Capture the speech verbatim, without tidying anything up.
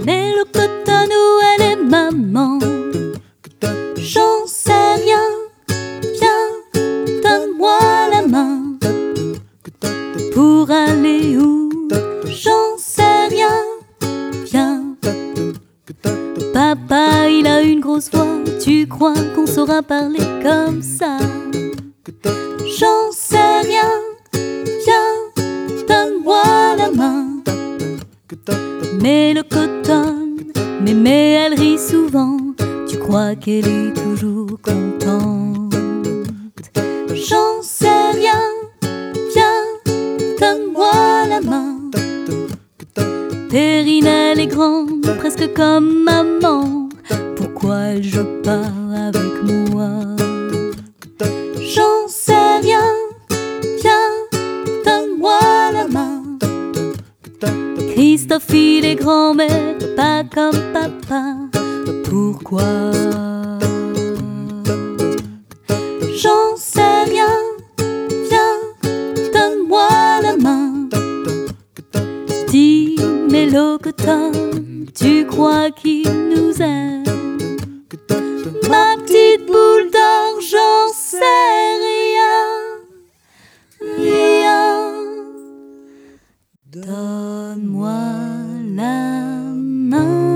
Mais le coton où elle est maman, j'en sais rien. Viens, donne-moi la main. Pour aller où? J'en sais rien. Viens. Papa, il a une grosse voix. Tu crois qu'on saura parler comme ça? J'en sais rien. Viens, donne-moi la main. Mais le coton, mais, mais elle rit souvent. Tu crois qu'elle est toujours contente? J'en sais rien. Viens, donne-moi la main. Perrine, elle est grande, presque comme maman. Pourquoi elle joue pas avec moi? J'en sais rien. Viens, donne-moi la main. Christophe, il est grand, mais pas comme papa. Pourquoi? J'en sais rien. Viens, donne-moi la main. Dis, mais le coton, tu crois qu'il nous aime? Ma petite boule d'or, j'en sais rien. Rien. Donne-moi la main.